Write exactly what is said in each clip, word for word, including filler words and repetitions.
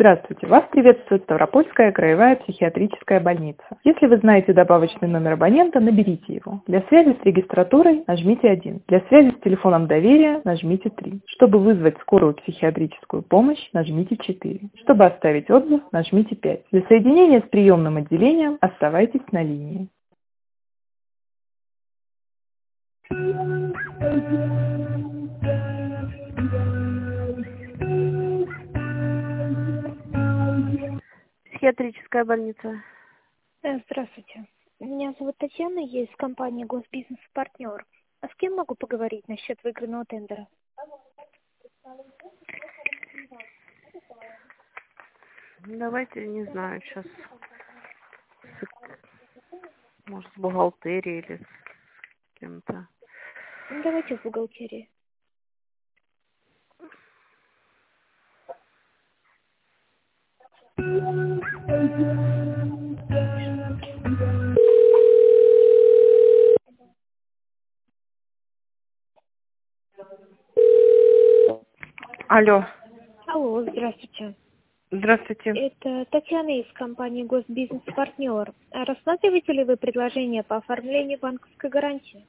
Здравствуйте, вас приветствует Ставропольская краевая психиатрическая больница. Если вы знаете добавочный номер абонента, наберите его. Для связи с регистратурой нажмите один. Для связи с телефоном доверия нажмите три. Чтобы вызвать скорую психиатрическую помощь, нажмите четыре. Чтобы оставить отзыв, нажмите пять. Для соединения с приемным отделением оставайтесь на линии. Психиатрическая больница. Э, Здравствуйте. Меня зовут Татьяна, я из компании Госбизнес Партнер. А с кем могу поговорить насчет выигранного тендера? Давайте, не знаю, сейчас, может, с бухгалтерией или с кем-то. Ну, давайте в бухгалтерии. Алло, Алло, здравствуйте. здравствуйте. Это Татьяна из компании Госбизнес Партнер. А рассматриваете ли вы предложение по оформлению банковской гарантии?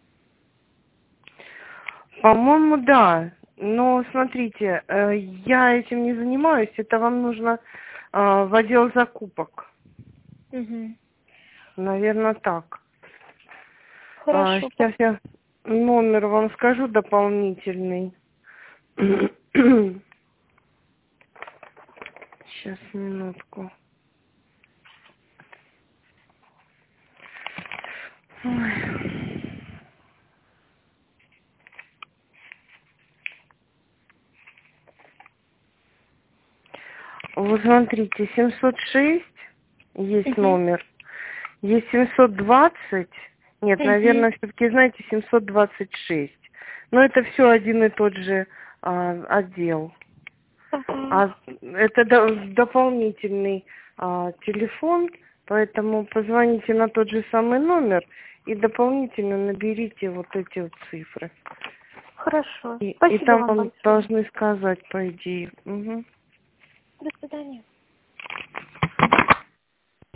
По-моему, да. Но смотрите, э, я этим не занимаюсь. Это вам нужно э, в отдел закупок. Угу. Наверное, так. А, Хорошо. сейчас я номер вам скажу дополнительный. Сейчас, минутку. Ой. Вот смотрите, семьсот шесть есть Угу. номер, есть семьсот двадцать, нет, Угу. наверное, все-таки, знаете, семьсот двадцать шесть. Но это все один и тот же а, отдел. Ага. А это до- дополнительный а, телефон, поэтому позвоните на тот же самый номер и дополнительно наберите вот эти вот цифры. Хорошо. И, и Спасибо там вам вам большое. должны сказать, по идее. Угу. До свидания.